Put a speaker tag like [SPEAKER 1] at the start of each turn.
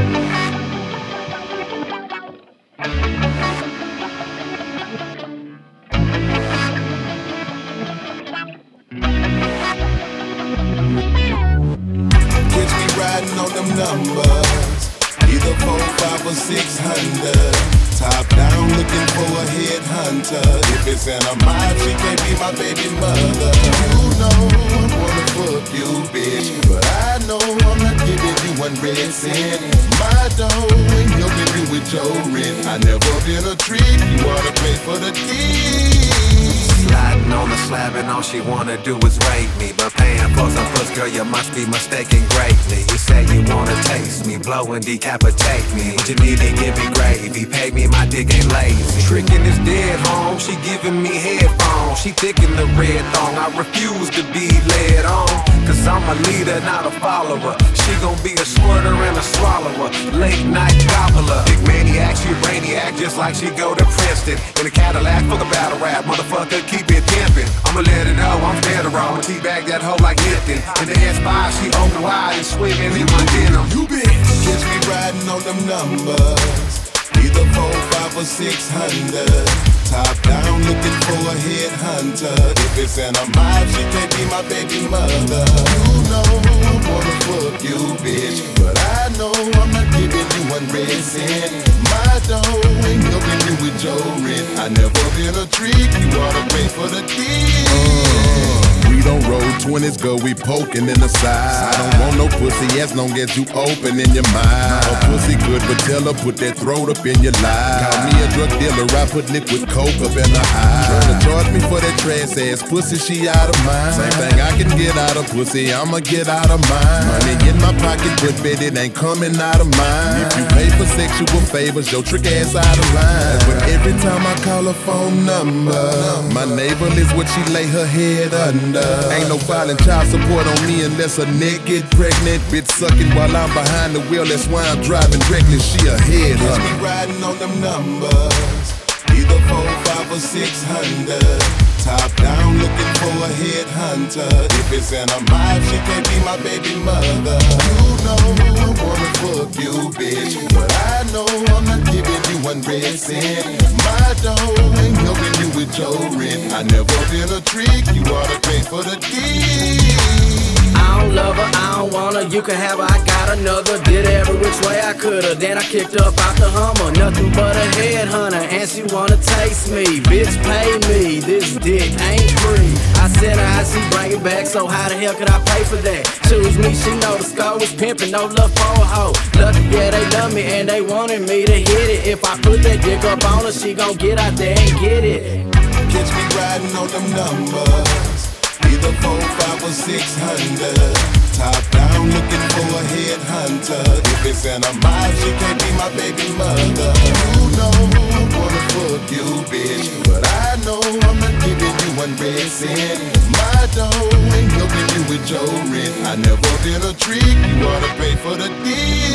[SPEAKER 1] Catch me riding on them numbers, either 4, 5, or 600. Top down looking for a headhunter. If it's in a mind, she can't be my baby mother. You know I wanna fuck you, bitch, but I know I'm not giving you one red cent. My dough ain't helping you with your rent. I never been a trick, you oughta pay for the deed.
[SPEAKER 2] Sliding on the slab and all she wanna do is rape me, but paying for some puss, girl, you must be mistaken greatly. You say you wanna taste me, blow and decapitate me. What you need to give me gravy, pay me, my dick ain't lazy. Tricking is dead home, she giving me headphones. She thick in the red thong, I refuse to be led on, cause I'm a leader, not a follower. She gon' be a squirter and a swallower, late night gobbler. Big maniac, she a brainiac, just like she go to Princeton. In a Cadillac for the battle rap, motherfucker, keep it pimpin'. I'ma let it know, I'm federal. I'ma teabag that hoe like Lipton. In the S5, she open wide and swimming in my denim.
[SPEAKER 1] You bitch, catch me riding on them numbers, either 4, 5, or 600. Top down looking for a headhunter. If it's in a mind, she can't be my baby mother. You know I wanna fuck you, bitch, but I know I'm not giving you one red cent. My dough ain't helping you with your rent. I never been a trick, you oughta pay for the deal. We don't roll 20s, girl, we poking in the side. I don't want no pussy as long as you open in your mind. Oh, pussy good, but tell her put that throat up in your life. Call me a drug dealer, I put liquid coke up in her eye. Tryna charge me for that trash ass pussy, she out of mind. Same thing I can get out of pussy, I'ma get out of mine. Money in my pocket, but bet it ain't coming out of mine. If you pay for sexual favors, your trick ass out of line. But every time I call her phone number, my neighbor is what she lay her head under. Ain't no filing child support on me unless a neck get pregnant. Bitch sucking while I'm behind the wheel, that's why I'm driving reckless. She a head hunter. Catch me riding on them numbers, either 4, 5, or 600. Top down looking for a headhunter. If it's in a mind, she can't be my baby mother. You know I wanna fuck you, bitch, but I know I'm not giving you one red cent. My dough ain't helping you with your rent. I never been a trick, you oughta pay for the deed.
[SPEAKER 3] I don't love her, I don't want her, you can have her, I got another. Did every which way I coulda, then I kicked up out the Hummer. Nothing but a headhunter, and she wanna taste me. Bitch, pay me, this dick ain't free. I said I she bring it back, so how the hell could I pay for that? Choose me, she know the score was pimpin', no love for a hoe. Lucky, yeah, they love me, and they wanted me to hit it. If I put that dick up on her, she gon' get out there and get it.
[SPEAKER 1] Catch me riding on them numbers, either 4, 5, or 600. Top down looking for a headhunter. If it's in a mind, she can't be my baby mother. You know I wanna fuck you, bitch, but I know I'm not giving you one red cent. My dough ain't helping you with your rent. I never been a trick, you oughta pay for the deal.